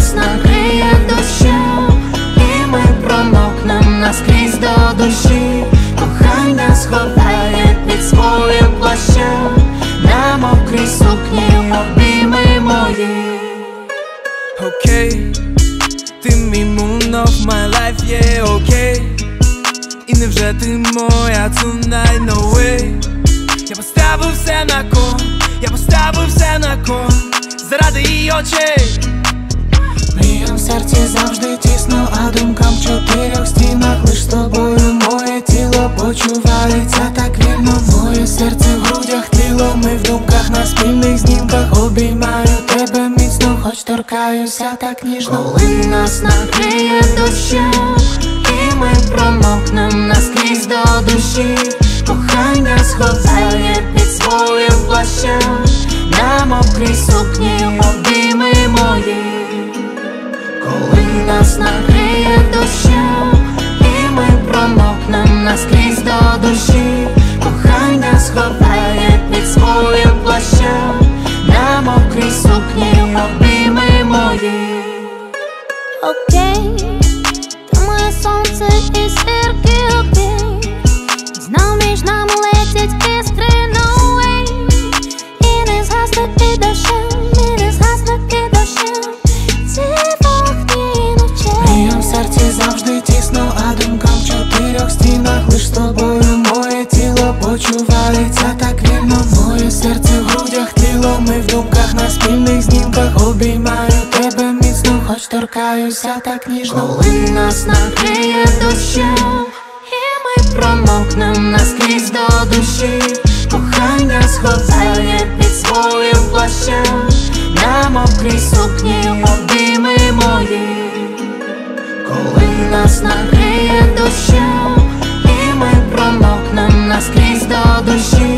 нас накриє дощем, і ми промокнем наскрізь до душі. Кохання сховає під своїм плащем, на мокрій сукні обійми мої. Окей, ти мій moon of my life, yeah, окей. І невже ти моя tonight, no way. Я поставив все на кон, я поставив все на кон, заради її очей. Мріям в серці завжди тісно, а думкам в чотирьох стінах. Лиш з тобою моє тіло почувається так вільно. Моє серце в грудях тліло, ми в думках на спільних знімках. Обіймаю тебе міцно, хоч торкаюся так ніжно. Коли нас накриє дощем, і ми промокнем наскрізь до душі. Кохання сховає під своїм плащем, на мокрій сукні обійми мої. Коли нас накриє дощем, і ми промокнем наскрізь до душі. Кохання сховає під своїм плащем, на мокрій сукні обійми мої. Окей, ти моє сонце і зірки, окей. Знов між нами летять іскри, no way. І не згасне під дощем, і не згасне під дощем ці вогні ночей. Мріям в серці завжди тісно, а думкам в чотирьох стінах. Лиш з тобою моє тіло почувається так вільно. Моє серце в грудях тліло, ми в думках на спільних знімках. Обіймаю тебе міцно, хоч торкаюся так ніжно. Коли нас накриє дощем, і ми промокнем наскрізь до душі. Кохання сховає під своїм плащем, на мокрій сукні обійми мої. Коли нас накриє дощем, і ми промокнем наскрізь до душі.